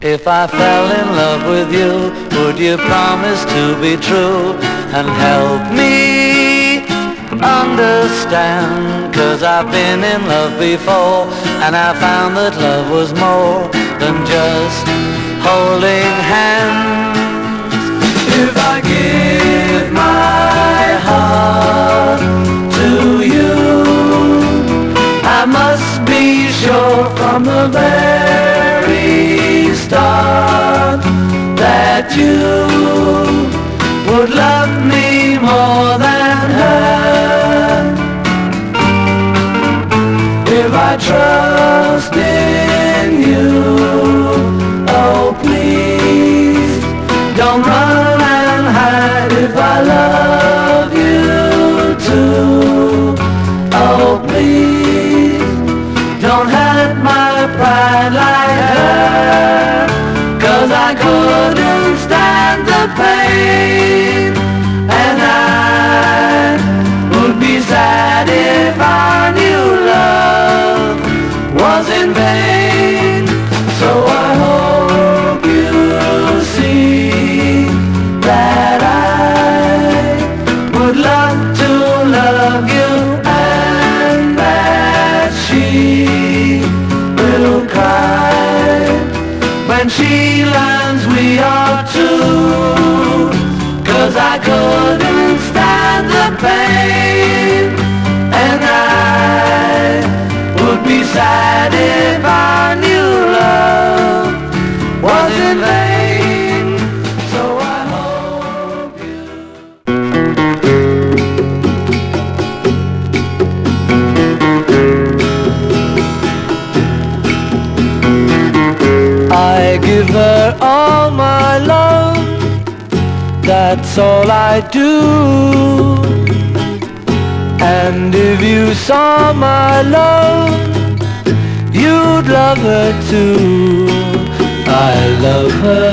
If I fell in love with you, would you promise to be true and help me understand? 'Cause I've been in love before and I found that love was more than just holding hands. If I give my heart to you, I must be sure from the very start that you would love me more than her. If I trust in you, oh please don't run and hide. If I love you too, oh please don't hurt my pride like her. 'Cause I couldn't stand the pain, and I would be sad if I knew love was in vain. So I hope you see that I would love to love you, and that she will cry when she learns we are two. 'Cause I couldn't stand the pain, and I would be sad if I knew love was in vain. So I hope you. I give her all my love, that's all I do. And if you saw my love, you'd love her too. I love her